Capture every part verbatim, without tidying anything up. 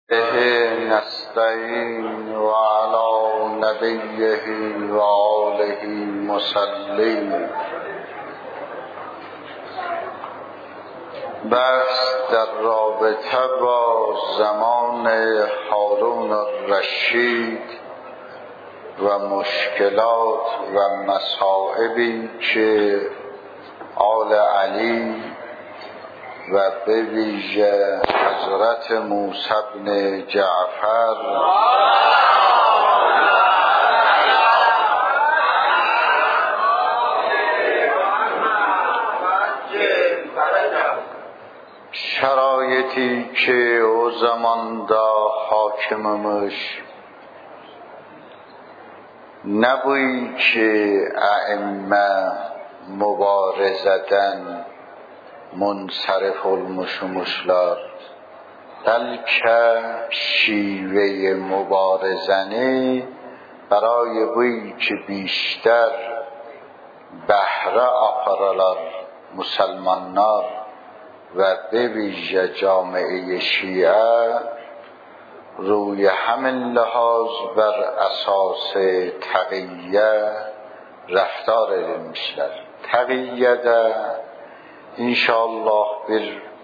به نستعین و علی نبیه و آله مسلم. بحث در رابطه با زمان هارون الرشید و مشکلات و مصائبی که آل علی و به ویژه حضرت موسی بن جعفر شرایطی که او زمان دا حاکممش نبوی که ائمه مبارزدن منصرف المشمشلار، بلکه شیوه مبارزنه برای بوی که بیشتر بهره آپرالار مسلمانار و به ویژه جامعه شیعه روی همین لحاظ بر اساس تقیه رفتار میشلر. تقیه ده انشاءالله بر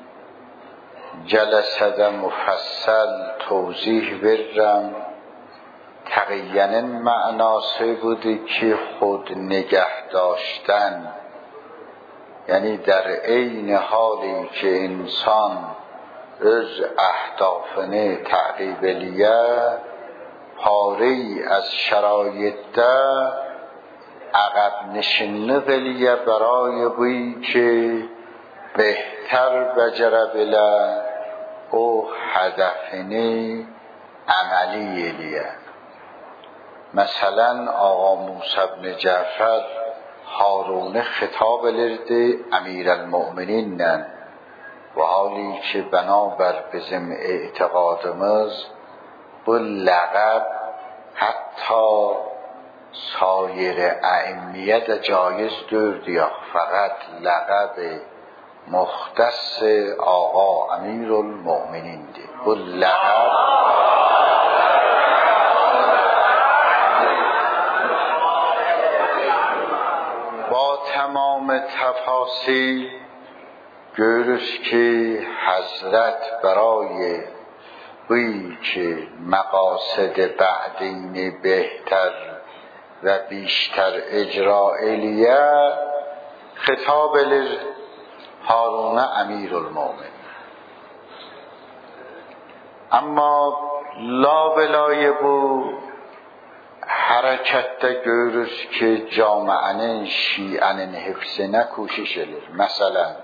جلسه ده مفصل توضیح برم. تقیه معناسه بوده که خود نگه داشتن، یعنی در عین حالی که انسان از اهدافنه تعقیب لیه پاری از شرایط ده عقب نشینه بلیه برای بویی که بهتر بجره بله او هدفنه عملی لیه. مثلا آقا موسی بن جعفر هارون خطاب لرده امیر المؤمنین نن و حالی که بنابر بزم اعتقادمز bu لقب حتی سایر ائمیت جایز دور یا فقط لقب مختص آقا امیر المؤمنین دی. bu لقب با تمام تفاصیل görürüz که حضرت برای بویی که مقاصد بعدین بهتر و بیشتر اجرائیلیه خطاب لر هارون امیر المؤمن. اما لا بلای bu harekette görürüz ki camianın şianın hifzine koşiş edir. Mesela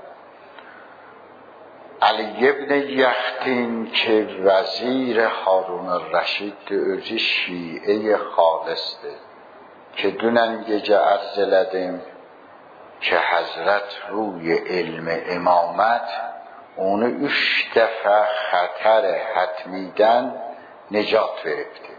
Ali ibn Yaxtin که وزیر هارون الرشید özü şiye خالصdır که دونن gece عرض لدیم که حضرت روی علم امامت اونو üç defa خطر حتمیدن نجات veripti.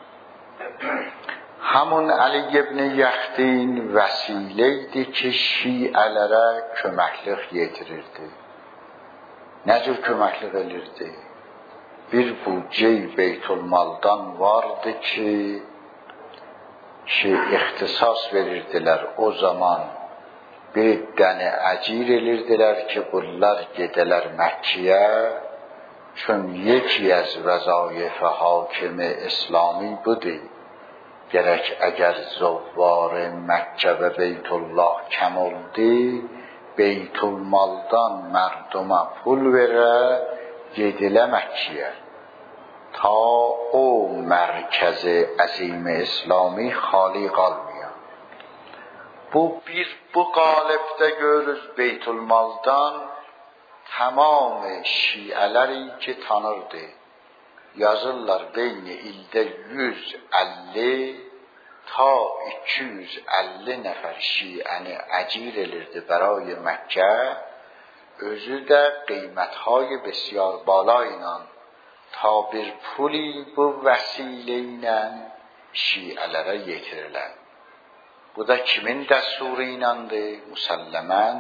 همون علی ابن یختین وسیلeydi ki şialara köməklik yetirirdi. Ne cür köməklik elirdi? Bir budce Beytülmal'dan vardı ki ki ihtisas verirdiler o zaman. Bir dəni əcir elirdiler ki bunlar gedeler Mekke'ye. Çün yeki az vəzayif hakimi İslami budur. Gerek eğer zovvar Mekke ve Beytullah kəm oldu, Beytülmal'dan merduma pul vere gedilə Mekke'ye. Ta o merkezi azim İslami xali qalmıyor. Bu bir bu qalibdə görürüz Beytülmal'dan tamam şialəri ki tanırdı. Yazırlar beyni ildə yüz elli ta iki yüz elli nəfər şiəni əcir elirdi برای Məkkə. Özü də qiymətهای بسیار بالا ilə ta bir puli bu vəsilə ilə şiələrə yetirirlər. Bu da kimin dəsturu iləndir? Müsəlləmən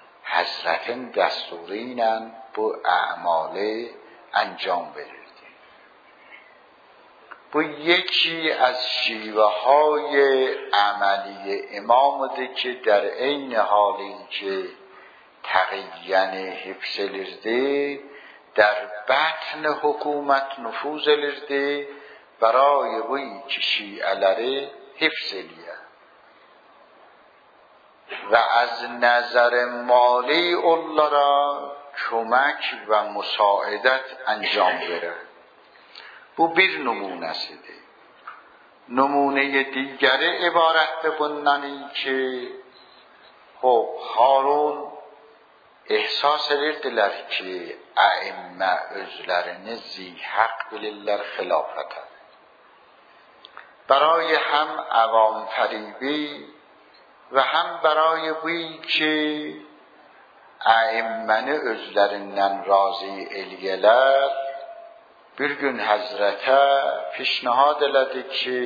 Həzrətin dəsturu ilə bu əmalı انجام verirdi. bu یکی از شیوه های عملی امام ده که در این حالی که تقیین حفظ لرده در بطن حکومت نفوذ لرده برای بوی که شیعلره حفظ لیه و از نظر مالی اولارا کمک و مساعدت انجام بره. bu bir numunesidir. Numune digeri ibarettir bundan ki خب Harun ehsas edirdiler ki ائمه özlerini zihaq bilirler xilafete. برای هم عوام فریبی و هم برای بویی که ائمه özlerinden razı elgeler bir gün Hazrete پیشنهاد elədi ki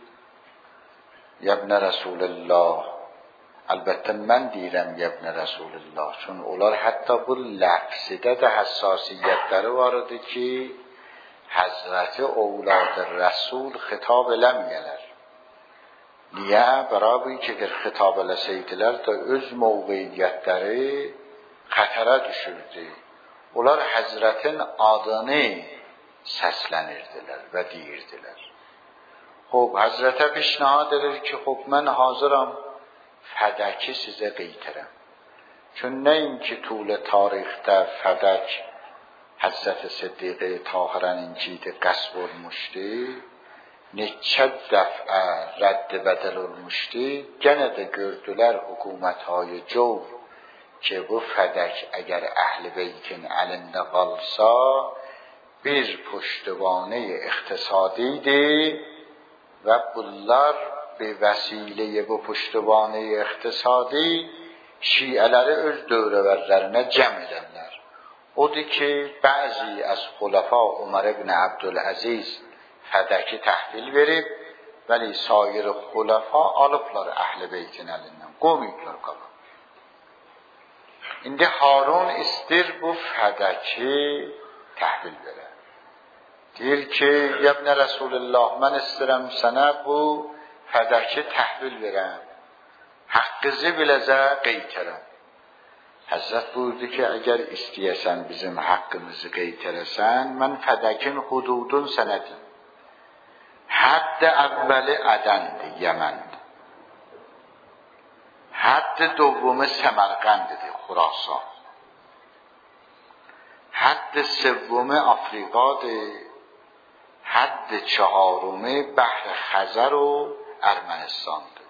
یبن رسول الله البته من دیرم یبن رسول الله چون onlar hatta bu lafzده de hassasiyetleri vardı ki Hazreti اولاد رسول خطاب eləməyələr. Niye? Beraber ki خطاب eləsəydilər də öz mövqeyiyyətləri xətərə düşürdü. Onlar Hazretin adını səslənirdiler və deyirdilər. Xob, Hazretə پیشنهاد edir ki, xob, mən hazıram fədəki sizə qeytirəm. Çün nəinki طول tarixdə fədək Hazreti Siddiqi Tahirəninkiydi qəsb olmuşdu, neçə dəfə rədd bədəl olmuşdu, gənə də gördülər hükümetهای cevr ki bu fədək əgər əhl-i beytin əlində qalsa bir puştivane اقتصادیdir و bunlar به وسیله bu puştivane اقتصادی şiələri öz dövrələrlərinə cəm edənlər. Odur ki, bəzi az xulafa Ömər ibn Abdülaziz fədəki təhvil verib, vəli sair xulafa alıblar əhl-i beytin əlindən, qoymuyublar qaba. İndi Harun istir bu fədəki təhvil verər. Deyir ki, yəbnə Rasulullah, mən istirəm sənə bu fədəki təhvil verəm. Haqqızı biləcə qeytərəm. Həzrət buyurdu ki, əgər istəyəsən bizim haqqımızı qeytərəsən, mən fədəkin hududun sənədim. Hədd əvvəli ədəndir, Yəməndir. Hədd dövvümü Səmərqəndidir, Xurasan. Hədd sevvümü Afriqadır. حد چهارمه بحر خزر و ارمنستان ده.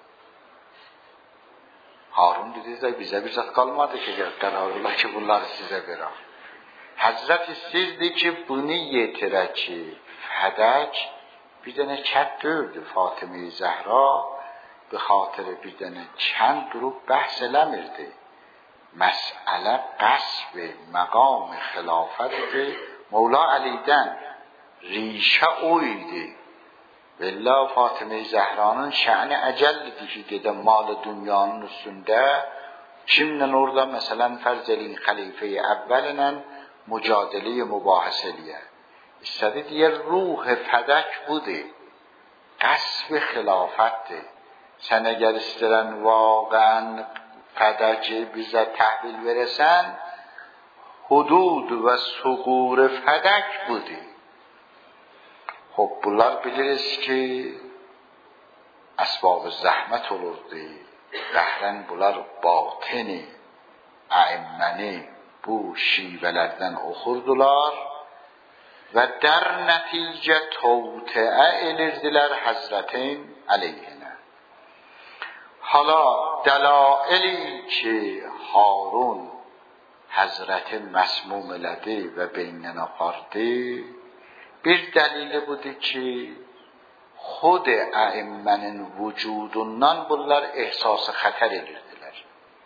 Harun dedi de bize bir zat kalmadı ki قرار ola ki bunları size verəm. Hazret istəyirdi ki bunu yetirə ki fədək bir dənə kət gördü Fatıma-i Zəhra به خاطر bir dənə kənd durub bəhs eləmirdi. Məsələ qəsb məqam xilafətdir Mevla Əlidən. ریشه oydu. Valla Fatıma-i Zehra'nın şəni əcəllidir ki, gedə mal dünyanın üstündə kimlə orada məsələn fərz eləyin xəlifə-i əvvəllə mücadilə mübahisə eləyə. İstədi deyər ruh fədək budur. Qəsb xilafətdir. Sən əgər istəyən vaqən fədəki bizə təhvil verəsən, hudud və suğur fədək budur. خب bunlar biliriz ki əsbab-ı zəhmət olurdu. Bəhrən bunlar batini, əimməni bu şivelərdən oxurdular və dər nəticə tavtəə edirdilər Həzrətin əleyhinə. Hala dəlaili ki Harun Həzrəti məsmum elədi və beynən apardı. Bir dəlili budur ki خود ائمه‌nin vücudundan bunlar ehsası xətər edirdilər.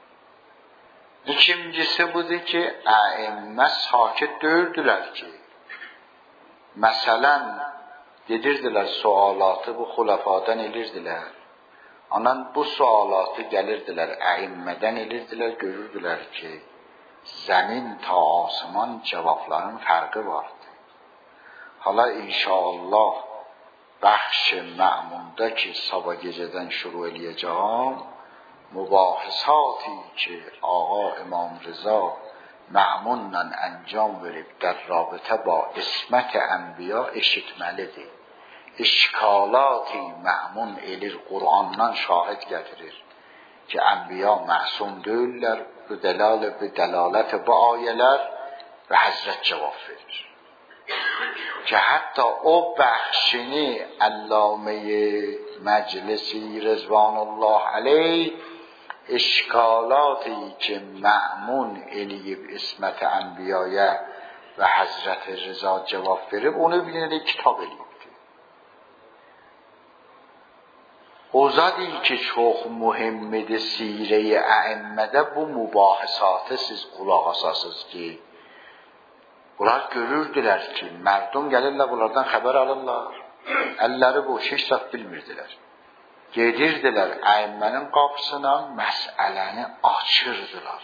İkincisi budur ki ائمه sakit dördülər ki məsələn dedirdilər sualatı bu xulafadan edirdilər. Anan bu sualatı gəlirdilər ائمه‌dən edirdilər, görürdülər ki zəmin ta asman cavabların fərqi var. Hala inşallah بخش مأمونده که سابا geceden شروع edeceğim mübahisaتی که آقا امام رضا مأمونla انجام verip در رابطه با اسمت انبیا eşitməlidir. İşkalatı ma'mun elir Kur'an'dan şahit getirir ki enbiya ma'sum değiller. Bu delalet bu delalet bu ayeler ve Hazret cevap verir. Ki hatta o bəxşini Allame-i Meclisi Rızvanullah aleyh işkalatı ki ma'mun eliyib ismet enbiyaya ve Hazret Rıza cevap verip onu bilinir kitab eliyib. O zadi ki çok mühimmidir sire-i a'immədə bu mübahisatı siz qulaq asasınız ki bunlar görürdülər ki mərdum gəlirlər bunlardan xəbər alırlar. Əlləri boş heç zat bilmirdilər. Gedirdilər a'immənin qapısına məsələni açırdılar.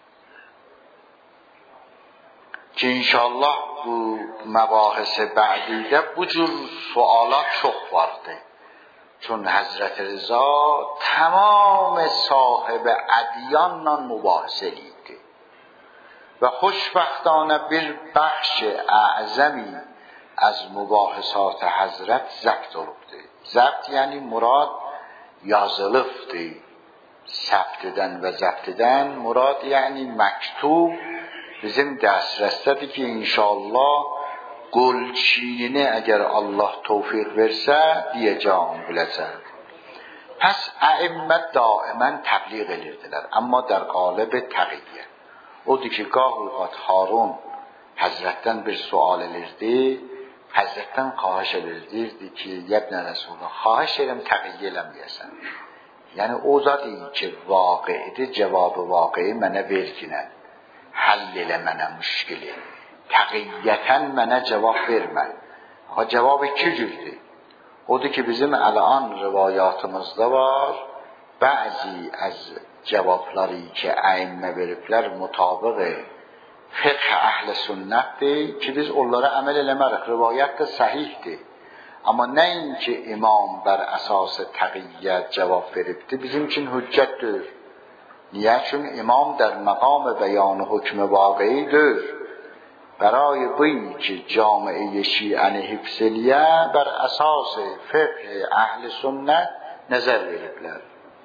Ki inşallah bu məbahisi bə'didə bu cür sualat çox vardı. چون حضرت رضا تمام صاحب ادیانla mübahisə edirdi və xoşbəxtانه bir bəxş اعظمی از mübahisat Hazret zəbt olubdu. Zəbt yəni murad yazılıbdı. Səbt edən və zəbt edən murad yəni məktub bizim dəstədir ki inşallah گلچینی اگر الله توفیق versə diyeceğim biləcək. Pəs əimmət daimən təbliğ edirdilər. Amma در قالب təqiyyə. Odur ki, gah uyğat Harun Həzrətdən bir sual edirdi. Həzrətdən xahiş edirdi ki, yəbnə Rəsulullah, xahiş edirəm təqiyyə eləməyəsən. Yəni, o zat iyi ki, vaqidir, cevabı vaqiyi mənə verginən. Həll elə mənə müşkili. Təqiyyətən mənə cevab vermə. Ama cevab iki cüzdür. Odur ki bizim الان rivayatımızda var. Bəzi az cevapları ki əimmə veriblər mutabıq fiqh əhl-i sünnətdir ki biz onlara əməl eləmərik. Rivayət də səhihdir. Amma nəinki imam bər əsas təqiyyət cevab veribdir bizim üçün hüccətdir. Niyə? Çünki imam در مقام بیان حکم واقعیdir. برای بویی که جامعه شیعه حفظلیه بر اساس فقه اهل سنت نظر veriblər.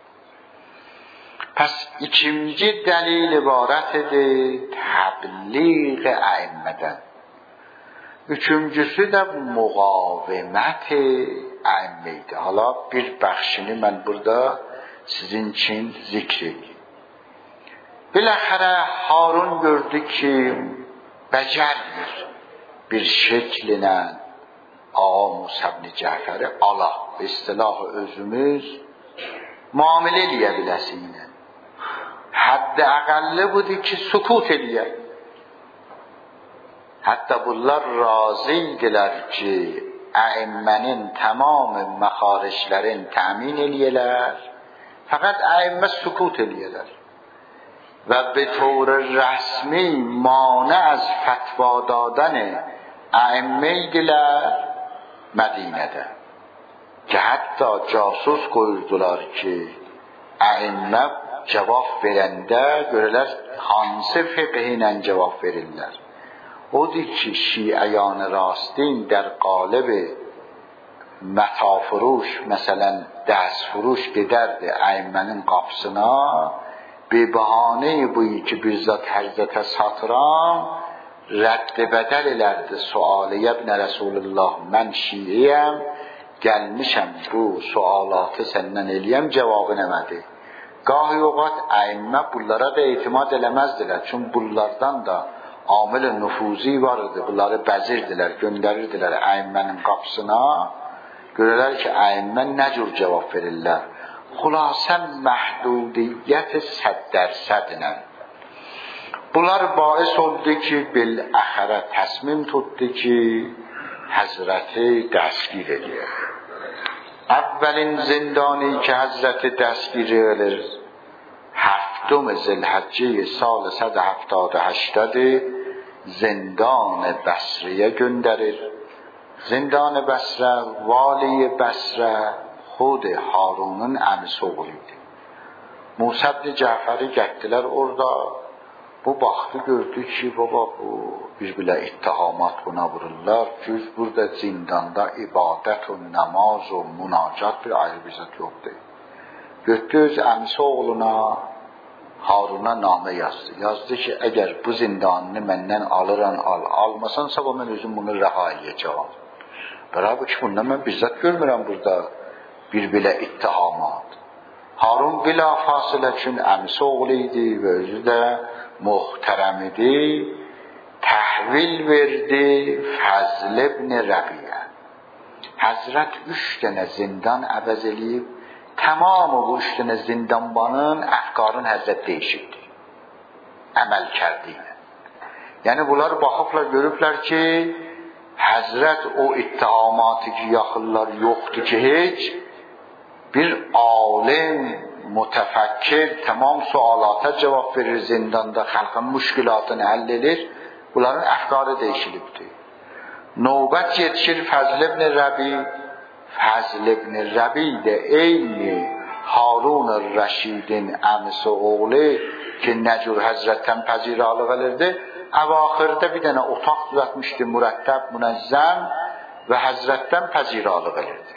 Pəs ikinci dəlil ibarətdir təbliğ a'immədən. Üçüncüsü də müqavimət a'imə idi. Hala bir bəxşini mən burada sizin için zikr edeyim. Biləxərə Harun gördü ki becermir bir şekline Ağa Musa ibn Cəfəri ala istilah özümüz muamele eləyə biləsiylə. Haddi əqəlli budur ki sukut eləyək. Hətta bunlar razıydılar ki əimmənin tamam məxariclərin təmin eləyələr. Fəqət əimmə sukut eləyələr. و به طور رسمی مانع از فتوا دادن ائمه دیlər Mədinədə ki hətta casus qoyurdular ki ائمه cavab verəndə görələr hansı fiqh ilə cavab verirlər. Odur ki şiəyan rastین در قالب متافروش مثلا دست فروش gedərdi ائمەnin qapısına به بهانه بویی که بیزات حضرت ساترام رد بدل elərdi sualı ابن رسول الله من şiiyəm gəlmişəm bu sualatı səndən eləyəm cevabı nəmədi. Gahi oqat əimmə bunlara da etimad eləməzdilər. Çünki bunlardan da amil nüfuzi var idi. Bunları bəzirdilər, göndərirdilər əimmənin qapısına. Görələr ki əimmə nə cür cevab verirlər. Xülasən məhdudiyyət səd dərsədlə. Bunlar bais oldu ki biləxərə təsmim tutdu ki Həzrəti dəstgir edir. Əvvəlin zindani ki Həzrəti dəstgir edir هفتم ذوالحجه سال صد و هفتاد و هشت زندان بصریه göndərir. zindon Basra, vali Basra xud Harunun əmisi oğlu idi. Musa ibn Cəfəri getdilər orada. Bu baxdı, gördü ki, baba bu bir-birlə ittihamat buna vururlar. Güz burada zindanda ibadət və namaz və münacat bir ayrı bir zat yoxdur. Götdü öz əmisi oğluna, Haruna namə yazdı. Yazdı ki, əgər bu zindanını məndən alıran al, almasan sabah mən özüm bunu rəha edəcəm. Bərabə ki, bundan mən bizzat görmürəm burada bir-birlə ittihamat. Harun bila fasilə üçün əmisi oğlu idi və özü də muhterem idi. Təhvil verdi Fəzl ibn Rəbiyə. Həzrət üç dənə zindan əvəz eləyib, tamamı bu üç dənə zindanbanın əfkarın Həzrət değişibdi. Əməl kərdiyle. Yəni bunlar baxıblar, görüblər ki, Həzrət o ittihamatı ki, yaxınlar yoxdur ki, heç bir alim, mütəfəkkir, tamam sualata cavab verir zindanda, xalqın müşkilatını həll edir. Bunların əfkarı değişilibdi. Növbət yetişir Fəzl ibn Rəbi. Fəzl ibn Rəbi də eyni Harun Rəşidin əmisi oğlu ki, Nəcur Həzrətdən pəziralıq elirdi. Əvaxirdə bir dənə otaq düzətmişdi, mürəttəb, münəzzəm və Həzrətdən pəziralıq elirdi.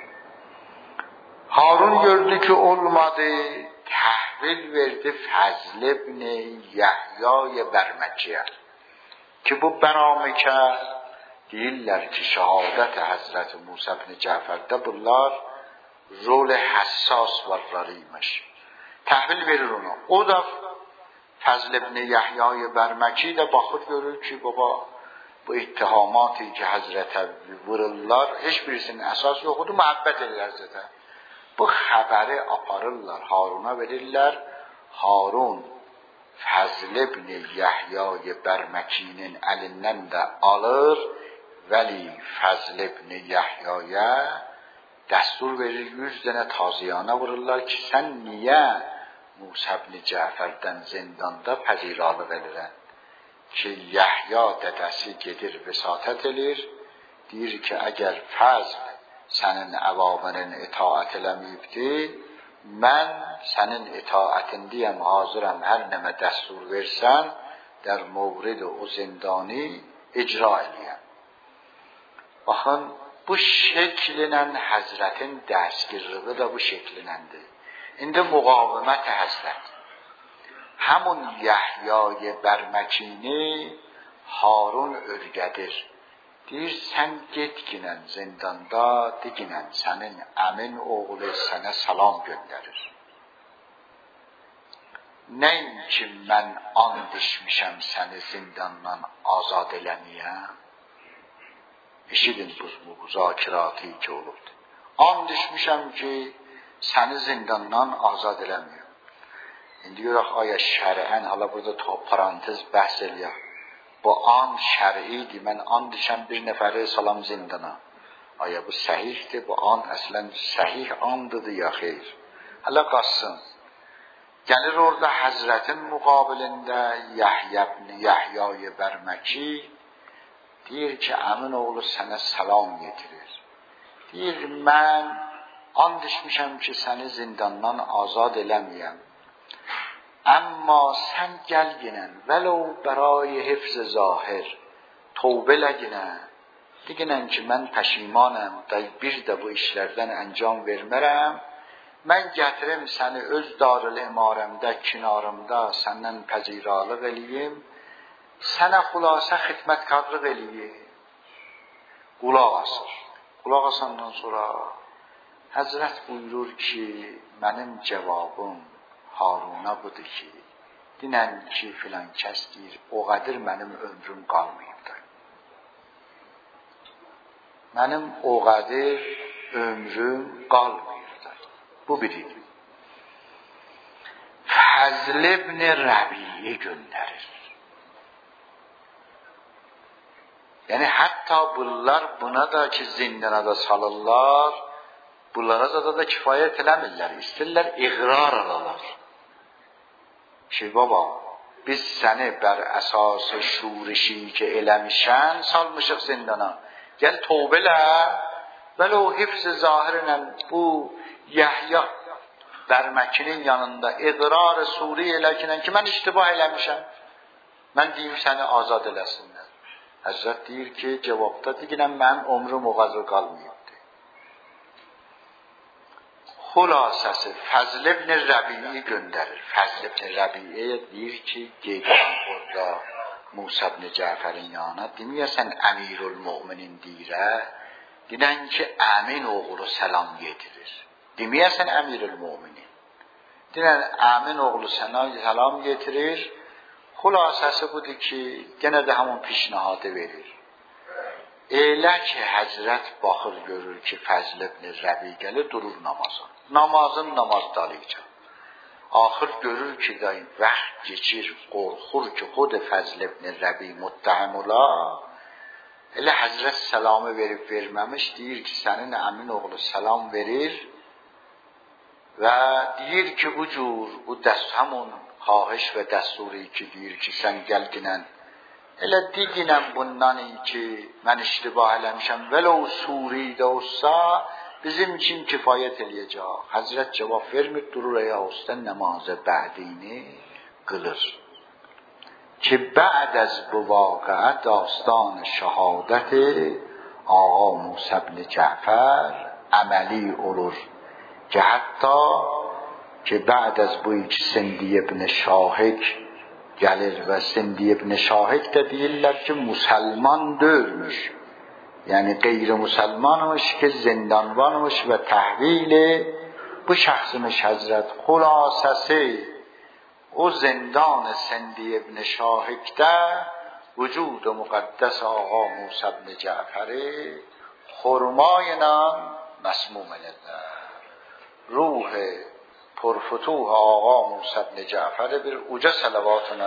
Harun gördü ki, olmadı, təhvil verdi Fəzl ibn Yəhyaya Bərməkiyə ki, bu bənamikə deyirlər ki, şəhadət-i Həzrət Musa ibn Cəfərdə bunlar rol həssas varlarıymış. Təhvil verir onu. O da Fəzl ibn Yəhyaya Bərməki də baxır, görür ki, baba bu ittihamatı ki, Həzrətə vururlar, heç birisinin əsas yoxudur, məhəbbət edir Həzrətə. Bu xəbəri aparırlar, Haruna verirlər. Harun Fəzl ibn Yəhyaya Bərməkinin əlindən də alır, vəli Fəzl ibn Yəhyaya dəstur verir, yüz dənə taziyana vururlar ki, sən niyə Musa ibn Cəfərdən zindanda pəziralıq edirən? Ki, Yəhya dədəsi gedir, vəsatət edir, deyir ki, əgər Fəzl sənin əvaminin itaət eləməyibdi, mən sənin itaətindiyəm, hazırəm, hər nəmə dəstur versən, der mövrid o zindani icra eləyəm. Baxın, bu şəklinlə Həzrətin dəstgirliği da bu şəklinəndir. İndi müqavimət Həzrət. Həmun Yəhyaya Bərməkini Harun örgədir. Deyir, sən getginən zindanda, diginən sənin əmin oğlu sənə salam göndərir. Nəyin ki, mən and içmişəm səni zindandan azad eləməyəm? Eşidin bu müzakiratı ki olubdur. And içmişəm ki, səni zindandan azad eləməyəm. İndi görək, aya şərən, hala burada parantez bəhs eləyək. Bu an şər'idir, mən and içəm bir nəfəri salam zindana. Aya bu səhihdir, bu an əslən səhih andıdır ya xeyr. Hələ qassın. Gəlir orada Həzrətin müqabilində Yəhyaya Bərməki deyir ki, əmin oğlu sənə salam getirir. Deyir, mən and içmişəm ki, səni zindandan azad eləməyəm. Amma sən gəl ginən, vəlo bəray hifz zahir, tövbə ləginə, diginən ki, mən pəşimanəm, bir də bu işlərdən əncam vermərəm, mən gətirim səni öz darıl imarəmdə, kinarımda səndən pəziralıq eləyim, sənə xülasə xidmətkarlıq eləyim. Qulaq asır. Qulaq asandan sonra Həzrət buyurur ki, mənim cavabım Haruna budur ki, dinən ki, filan kəs deyir, o qədir mənim ömrüm qalmayıbdır. Mənim o qədir ömrüm qalmayıbdır. Bu biridir. Fəzl ibn Rəbiyi göndərir. Yəni, hətta bunlar buna da ki, zindana da salırlar, bunlara da da kifayət eləmirlər. İstirlər, iqrar alalar. Ki, baba, biz səni bər əsası şurişi ki eləmişən, salmışıq zindana. gel tövbeler velo hifz zahirinen bu Yahya Dərməkinin yanında iqrar suri eləkinen ki mən iştibah eləmişəm, mən deyim səni azad eləsinlər. Həzrət deyir ki cavabda deyirəm mənim ömrüm o qədər qalmayıbdı. Xülasəsi Fəzl ibn Rəbi'i göndərir. Fəzl ibn Rəbi'yə deyir ki gedirəm orada Musa ibn Cəfərin yanına, deməyəsən Əmirül Möminin deyirə, deyən ki Əmin oğlu səlam getirir. Deməyəsən Əmirül Möminin. Deyən Əmin oğlu sənə səlam getirir. Xülasəsi budur ki, yenə də həmin pişnahadı verir. Elə ki Həzrət baxır görür ki Fəzl ibn Rəbi gəlir durur namaza. Namazın namazdalıca. Axır görür ki dayı vaxt geçir, qorxur ki xud Fəzl ibn Rəbi muttəhəm ola. Elə Həzrət səlamı verib verməmiş, deyir ki sənin əmin oğlu səlam verir və deyir ki bu cür, bu dəst həmun xahiş və dəsturi ki deyir ki sən gəl dinən, elə deyinəm bundan ki mən iştibah eləmişəm, vələ o suridə olsa bizim için kifayət eləyəcək. Həzrət cavab vermir, durur ayağı üstə namazı bəhdini qılır. Ki بعد از bu واقعه داستان شهادت آقا موسی بن جعفر عملی olur. Ki hatta ki بعد از bu ki Sindi ibn Şahik gəlir və Sindi ibn Şahik də deyirlər ki musalman dörmüş. Yəni qeyri-musalmanmış ki zindanvanmış və təhvili bu şəxsimiz Həzrət. Xülasəsi o zindan Sindi ibn Şahikdə vücud müqəddəs Ağa Musa ibn Cəfəri xurmayla məsmum edirlər. Ruh purfutuh Ağa Musa ibn Cəfəri bir uca salavatına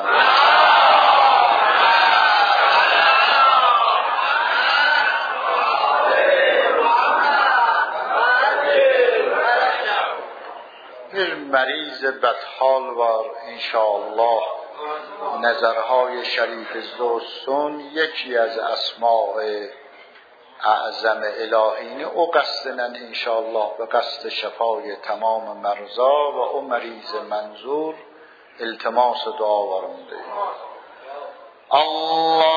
bir مریض بدحال var انشاءالله نظرهای شریف زوستون یکی از اسماء اعظم الهینی او قصدنن انشاءالله به قصد شفای تمام مرضا و او مریض منظور التماس دعا ورمده الله